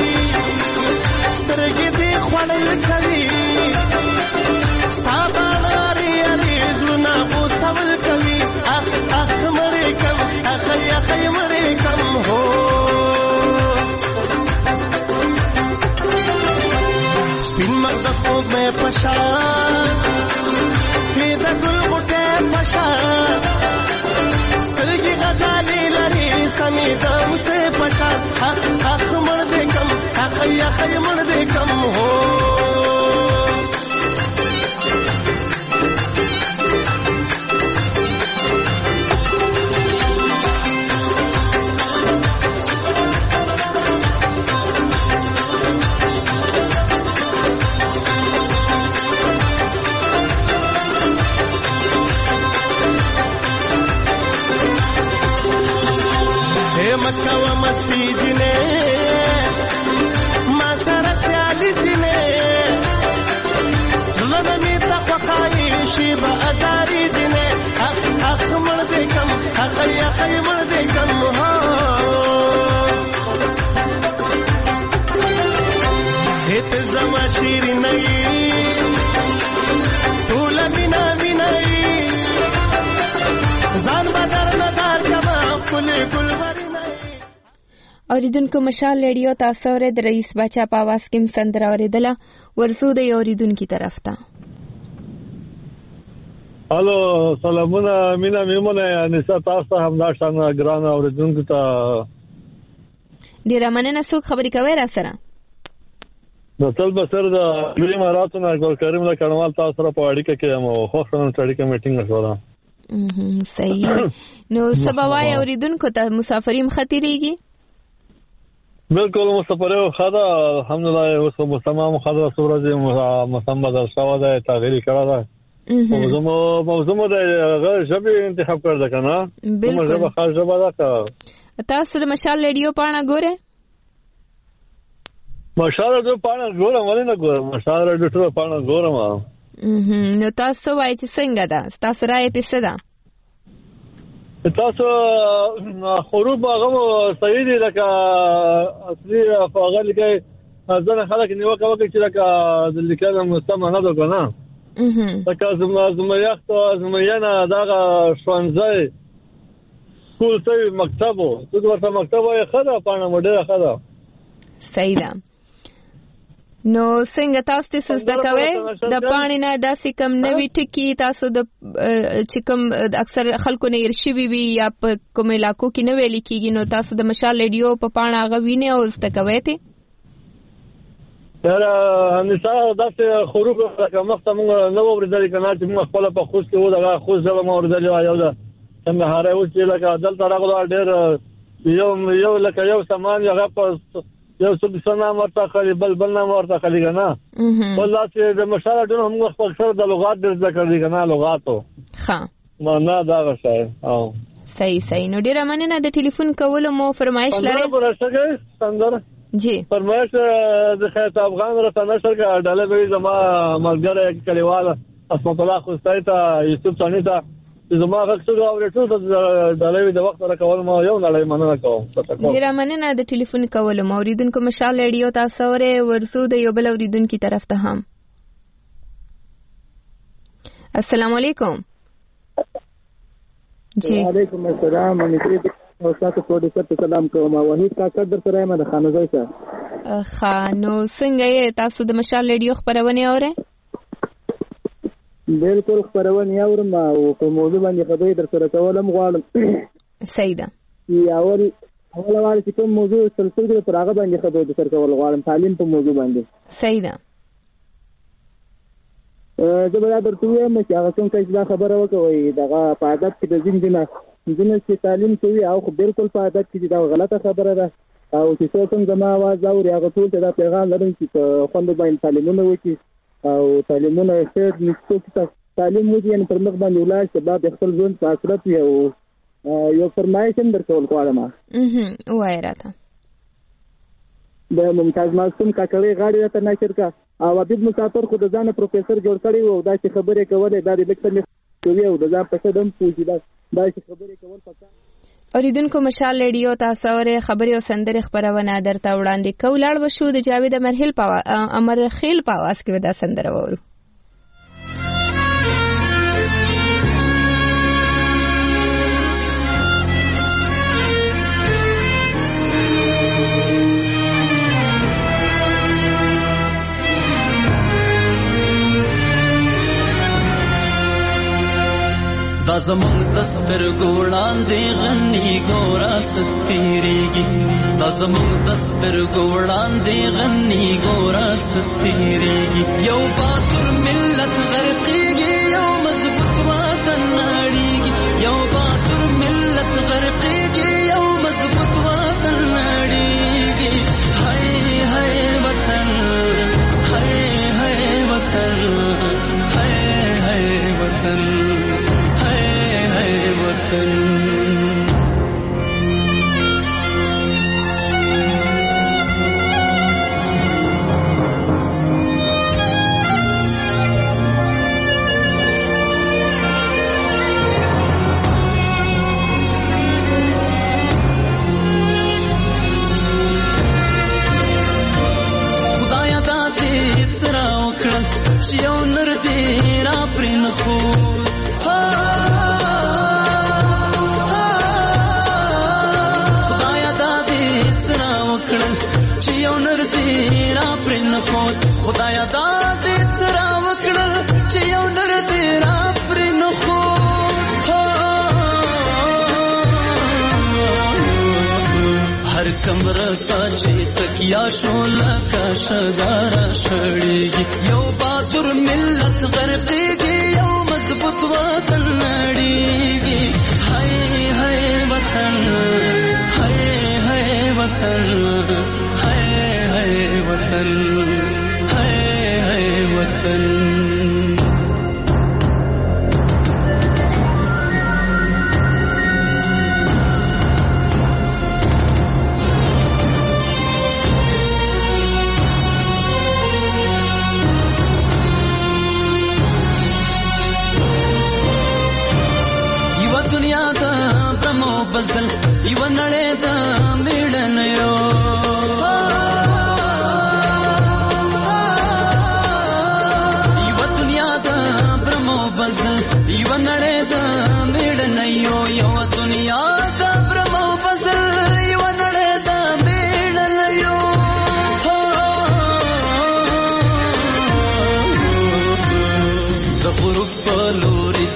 سترګې دې خوړل کوي ستا باندې اړې زړونه اوسول کوي اخ اخ مړ کم اخی اخی مړ کم هو سپین مقدس کو میں پشا پیدا گل بوٹے پشا سترگی غزالی لری سمی دم سے پشا اخ اخ مڑ دے کم اخی اخی مڑ دے کم ہو مکہ و مستی جنے ما سره سیالی جنے زلمی تخوخائی شیبا ازاری جنے اخ اخ مر دے کم اخی اخی مر دے کم ہو ایت زما شیری نئی طول مینا مینئی زان بازار نظار کما کلی گل بری اوریدونکو مشال ریډیو تاسو ورې د رئیس بچا په आवाज کې مسندره اوریدله ورسو د اوریدونکو طرف ته الو سلامونه مینا میمونه انسه تاسو هم دا شان ګران اوریدونکو ته ډیره مننه څوک خبرې کوي را سره د تل بسر د ملي اماراتو نه ګل کریم له کډوال تاسو سره په اړیکه کې مو خو څنګه اړیکه میټینګ وشوه صحیح نو سبا وای اوریدونکو ته مسافریم خطرېږي بالکل مسافر خدا الحمدلله اوس تمام خدا سورج مسام بدل شو ده تغییر کړه ده موضوع موضوع د غیر ژبه انتخاب کړل کنه بالکل ژبه خاص ژبه ده تاسو د مشال ریډیو پاڼه ګوره مشال ریډیو پاڼه ګوره ولې نه ګوره مشال ریډیو پاڼه ګوره ما نو تاسو وایئ چې څنګه ده تاسو راي پېسه ده تاسو خروج هغه صحیح دي لکه اصلي هغه لکه ځنه خلک نیوکه وکړي چې لکه د لیکلو مستمع نه ده کنه لکه زما زما یخت زما یانه دغه شوانځي سکول ته مکتبو څه ورته مکتبو یې خدا پانه مډه خدا صحیح ده نو څنګه تاسو ته زده کوئ د پاڼې نه داسې کم نوي ټکي تاسو د چې کوم اکثر خلکو نه هېر شوي وي یا په کوم علاقو کې نه ویلي کېږي نو تاسو د مشال ریډیو په پاڼه هغه وینئ او زده کوئ ترې؟ یاره همداسې داسې حروف لکه مخته مونږ نه وو اورېدلي که نه چې مونږ خپله په خوست کې وو دغه خوست ژبه مو اورېدلې وه یو د کندهاری اوس چې لکه دلته راغلو ډېر یو یو لکه یو سامان هغه په یو څه نام ورته اخلي بل بل نام ورته اخلي که نه بل داسې د مشال ډېر موږ خپل سره د لغات ډېر زده کړي که نه لغاتو ښه معنا دغه شی او صحیح صحیح نو ډېره مننه د ټلیفون کولو مو فرمایش لرئ سندره جی فرمایش د خیرت افغان راته نشر که ډالۍ به وي زما ملګری کلیوال عصمت الله خوستی ته یوسف ثاني ته چې زما غږ څه واورې ټول ته ډالۍ د وخت سره کول ما یو نړۍ مننه کوم ډېره مننه د ټلیفون کولو مو اورېدونکو مشال ریډیو تاسو اورئ ورځو د یو بل اورېدونکي طرف ته هم السلام علیکم جی وعلیکم السلام او تاسو پروډوسر ته سلام کوم وحید کاکړ در سره یم د خانزوی سره ښه نو څنګه یې تاسو د مشال ریډیو خپرونې اورئ؟ بالکل خپرونې اورم او په موضوع باندې خبرې در سره کول هم غواړم صحیح ده اول اوله وار چې کوم موضوع سلسله ده پر هغه باندې خبرې در سره کول غواړم تعلیم په موضوع باندې صحیح ده زه به دا درته ووایم چې هغه څوک چې دا خبره وکوي دغه په ادب کې د ځینې نه ځینې چې تعلیم کوي او خو بالکل په ادب کې دا غلطه خبره ده او چې څوک هم زما اواز اوري هغه ټول ته دا پیغام لرم چې په خوند باندې تعلیمونه وکړي او تعلیمونه ښه څوک تعلیم وکړي یعنې پر مخ باندې ولاړ شي بعد خپل ژوند په آخرت وي او یو فرمایش هم درکول غواړم ووایه راته د ممتاز معصوم کاکړۍ غاړې راته نشر کړه او حبیب مسافر خو د ځانه پروفیسر جوړ کړی و او داسې خبرې کولې دا د لږ څه مې کوي او د ځان په ښه ډم پوه شي داسې خبرې کول پکار اوریدونکو مشال ریډیو تاسو اورئ خبرې او سندرې خپرونه درته وړاندې کوو لاړ به شو د جاوید امرخیل په امرخیل په اواز کې به دا سندره واورو دا زمونږ د سترګو وړاندې غني ګوره څه تېرېږي دا زمونږ د سترګو وړاندې غني ګوره څه تېرېږي یو باتور ملت غرقېږي یو مضبوط وطن نړېږي یو باتور ملت غرقېږي یو مضبوط وطن نړېږي هی هی وطن هی هی وطن هی هی وطن خدایا دا دې سره وکړه چې یو نر دې را پرې نه خو خدایا دا دې سره وکړل چې یو نر دې را پرې نه خو هر کمره ته چې تکیا شو لکه شګاره شړېږي یو باتور ملت غرقېږي یو مضبوط وطن نړېږي هی هی وطن هی هی وطن هی هی وطن یو دنیا دا برمو بزل یو نړۍ دا میړنیو یو نړۍ دا میړنیو یو دنیا دا برمو بزل یو نړۍ دا میړنیو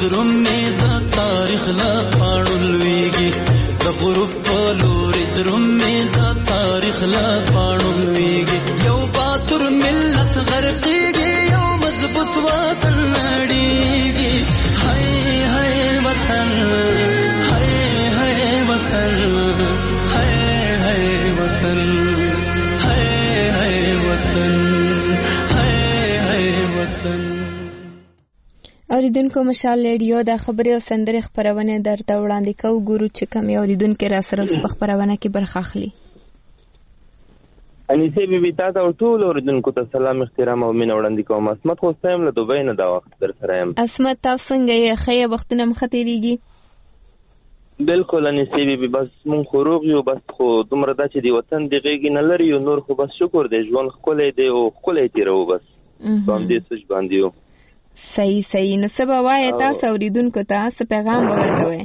درومې د تاریخ لا پاڼو لویږي د غروب په لورې درومې د تاریخ لا پاڼو لویږي یو باتور ملت غرقېږي یو مضبوط وطن نړېږي هاي هاي وطن هاي هاي وطن هاي هاي وطن هاي هاي وطن هاي هاي وطن. اوریدونکو مشال ریډیو د خبري او سندري خبرونه درته وړاندې کوو ګورو چې کوم اوریدونکو را سره په خبرونه کې برخه اخلي. انیسه بي بي تاسو ټول اوریدونکو ته سلام احترام او مینه وړاندې کوم. اسمت خو سم له دوبۍ نه دا وخت در سره یم. اسمت تاسو څنګه یې؟ خیر وختونه مختيريږي. بالکل انیسه بي بي بس مون خروغ یو بس خو دومره دا چې دی وطن دیږي نه لري یو نور خو بس شکر دی ژوند خولې دی او خولې تیرو بس. باندې سوچ باندې یو. صحیح صحیح نو سبا وای تاسو اوریدونکو ته څه پیغام ورکوي؟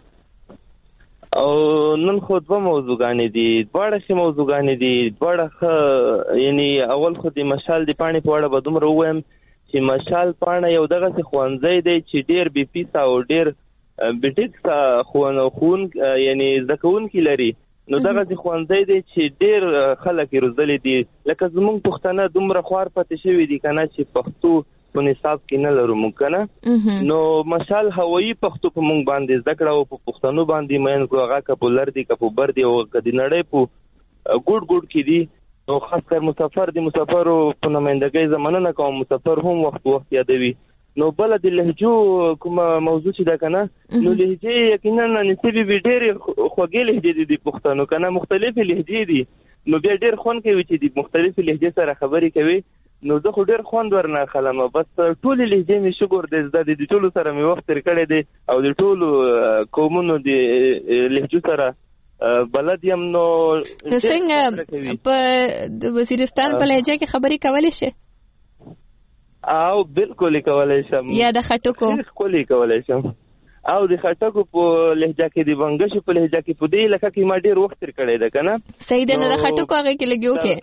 او نن خو دوه موضوعګانې دي، دواړه ښه موضوعګانې دي، دواړه ښه یعنی اول خو د مشال د پاڼې په اړه به دومره ووایم چې مشال پاڼه یو دغسې ښوونځی دی چې ډېر بې فیسه او ډېر بې ټیکسه ښوونکي یعنی زده کوونکي لري. نو دغسې ښوونځی دی چې ډېر خلک یې روزلي دي. لکه زموږ پښتانه دومره خوار پاتې شوي دي که نه چې پښتو په نصاب کې نه لرو موږ که نه. نو مشال هوایي پښتو په موږ باندې زده کړه او په پښتنو باندې مین کړو. هغه که په لر دي که په بر دي او که د نړۍ په ګوټ ګوټ کې دي. نو خاص کر مسافر دي، مسافرو په نمایندګۍ زه مننه کوم، مسافر هم وخت وخت یادوي. نو بله د لهجو کومه موضوع چې ده که نه، نو لهجې یقینا نسبي بي ډېرې خوږې لهجې دي د پښتنو که نه، مختلفې لهجې دي. نو بیا ډېر خوند کوي چې د مختلفې لهجې سره خبرې کوي. نو زه خو ډېر خوند ورنه اخلم. بس ټولې لهجې مې شکر دی زده دي، د ټولو سره مې وخت تېر کړی دی او د ټولو قومونو د لهجو سره بلد یم. نو نو څنګه په وزیرستان په لهجه کې خبرې کولی شي؟ او بالکل یې کولی شم. یا د خټکو ښکلې کولی شم. او د خټکو په لهجه کې د بنګشو په لهجه کې په دې علاقه کې ما ډېر وخت تېر کړی دی که نه. صحیح ده. نو د خټکو هغې کې لږ وکړې.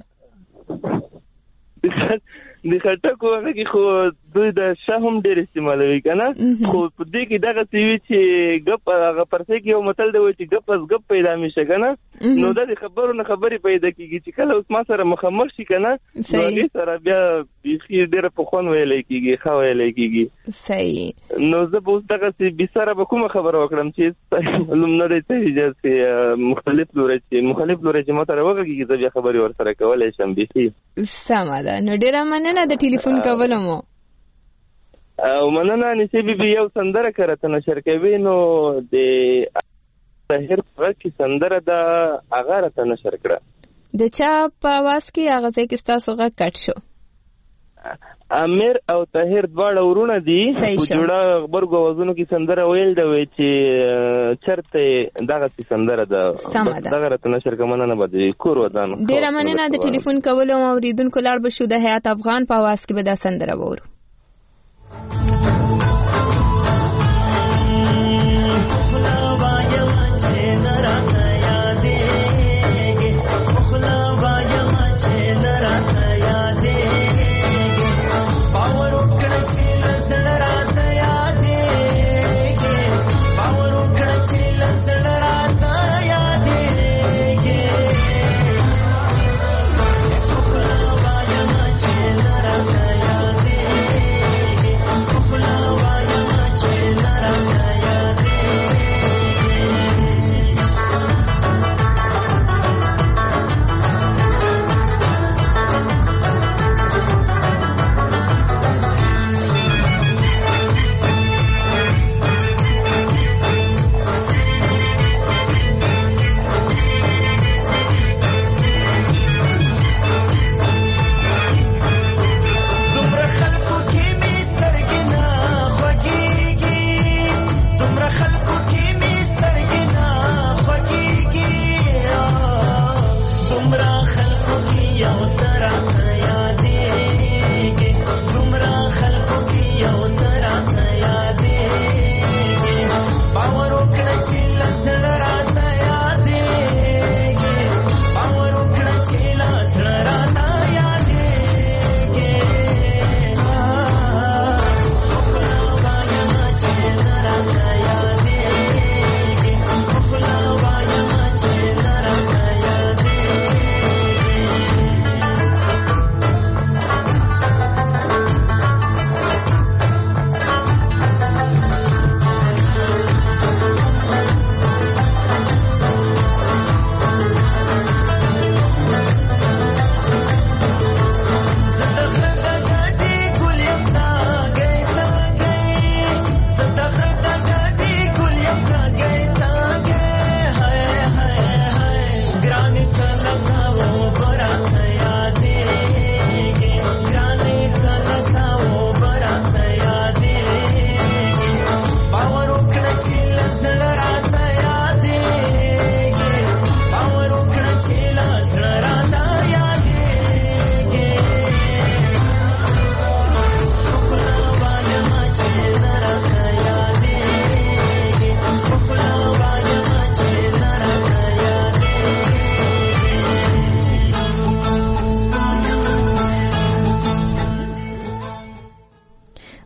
د خټکو هغه کې خو دوی د شاه هم ډېر استعمالوي که نه، خو په دې کې دغسې وي چې ګپ هغه پرسې کې یو متل دی وایي چې ګپ از ګپ پیدا مې شه که نه. نو دا د خبرو نه خبرې پیدا کېږي چې کله اوس ما سره مخامخ شي که نه، نو هغې سره بیا بیخي ډېره په خوند ویلی کېږي، ښه ویلی کېږي. صحیح. نو زه به اوس دغسې بې سره به کومه خبره وکړم چې معلوم نه دی څه چې مختلف لوري چې مختلف لوري چې ما سره وغږېږي زه بیا خبرې ورسره کولی شم بیخي. سمه ده. نو ډېره مننه د ټلیفون کولو مو. او مننه انیسه بي بي. یو سندره که راته نشر کوي نو د طاهر په غږ کې سندره ده هغه راته نشر کړه. د چا په اواز کې هغه ځای کې ستاسو غږ کټ شو؟ امیر او طاهر دواړه ورونه دي. په جوړه غبرګو اوازونو کې سندره ویل ده وایي چې چرته دغسې سندره ده. دغه راته نشر که مننه به د کور ودان. ډېره مننه د ټلیفون کولو. اورېدونکو لاړ به شو د حیات افغان په اواز کې به دا سندره وورو.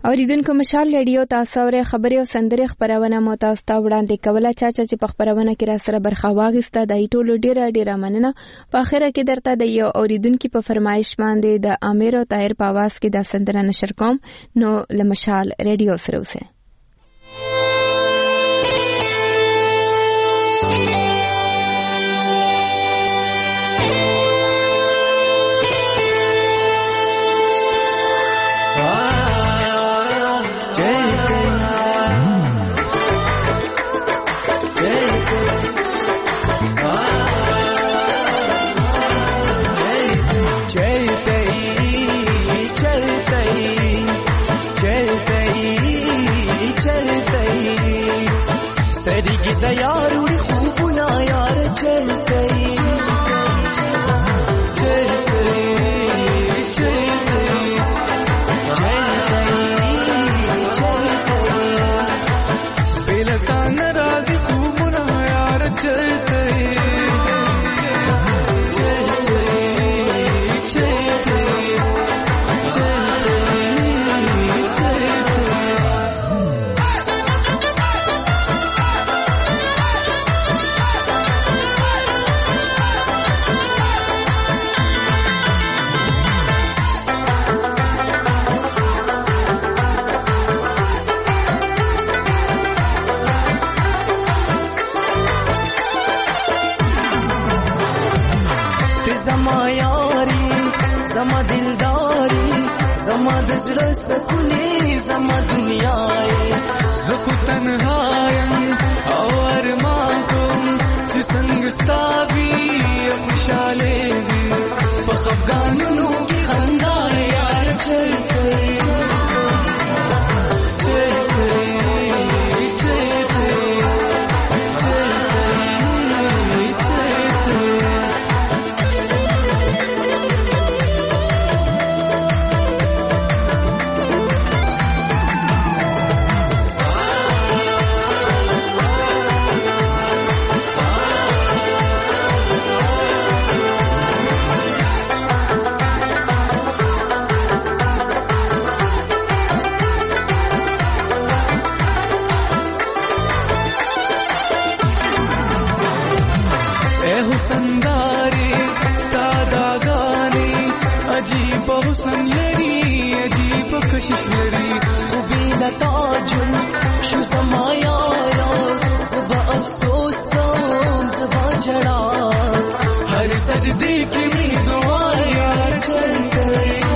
اوریدونکو مشال رادیو تاسو ورې خبرې او سندرې خبرونه مو تاسو ته وړاندې کوله. چا چې په خبرونه کې را سره برخه واغسته د ټولو ډیره ډیره مننه. په اخره کې درته د یو اوریدونکو په فرمایش باندې د امیر او طاهر په आवाज کې د سندره نشر کوم. نو لمشال رادیو سره اوسه. यारुड़ी खूब ना यार चल गई चल गई चल गई चल गई चल गई बेलता नाराज खूब ना यार चल गई चल गई चल गई चल गई चल زما دلداري زما د زړه سکونې زما دنیا زه خو تنهایم او ارمان کوم چې څنګه ستا وي خوشحاله وي په خفګانونو کې خندا یار چل کوي حسن لري عجیب کشش لري خو بلا تاجل شو زما یارا زبا افسوس کوم زبا جڑا هر سجدے کې می دعا یار چل گئی